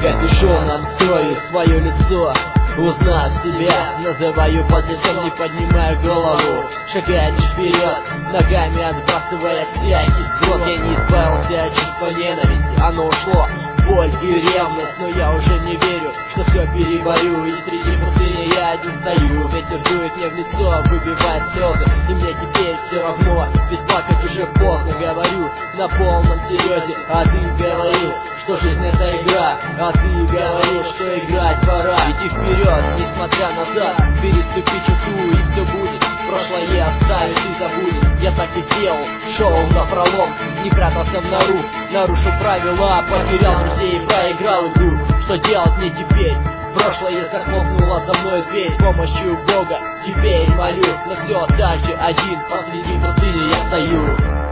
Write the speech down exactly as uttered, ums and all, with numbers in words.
капюшоном скрою свое лицо. Узнав себя, называю подлецом, не поднимая голову, шагая лишь вперед, ногами отбрасывая всякий сброд. Я не избавился от чувства ненависти, оно ушло, боль и ревность, но я уже не верю, что все переборю. И среди пустыни я один стою, ветер дует мне в лицо, выбивая слезы, и мне теперь все равно, ведь плакать уже поздно. Говорю на полном серьезе, а ты говорил, что жизнь это игра, а ты говорил, что играть пора. Иди вперед, несмотря назад, переступи черту и все будет. Прошлое оставит и забудет. Я так и сделал, шел напролом, не прятался в нору, нарушил правила, потерял друзей и проиграл игру. Что делать мне теперь? Прошлое захлопнуло за мной дверь, помощью Бога теперь молю, но все так же один посреди пустыни я стою.